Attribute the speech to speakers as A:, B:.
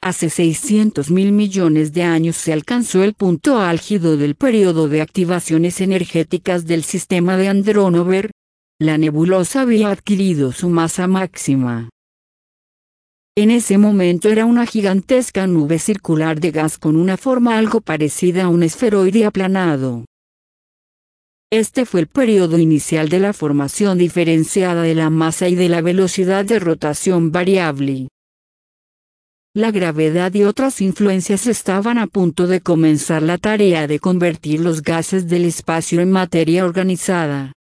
A: Hace 600.000 millones de años se alcanzó el punto álgido del periodo de activaciones energéticas del sistema de Andrónover. La nebulosa había adquirido su masa máxima. En ese momento era una gigantesca nube circular de gas con una forma algo parecida a un esferoide aplanado. Este fue el periodo inicial de la formación diferenciada de la masa y de la velocidad de rotación variable. La gravedad y otras influencias estaban a punto de comenzar la tarea de convertir los gases del espacio en materia organizada.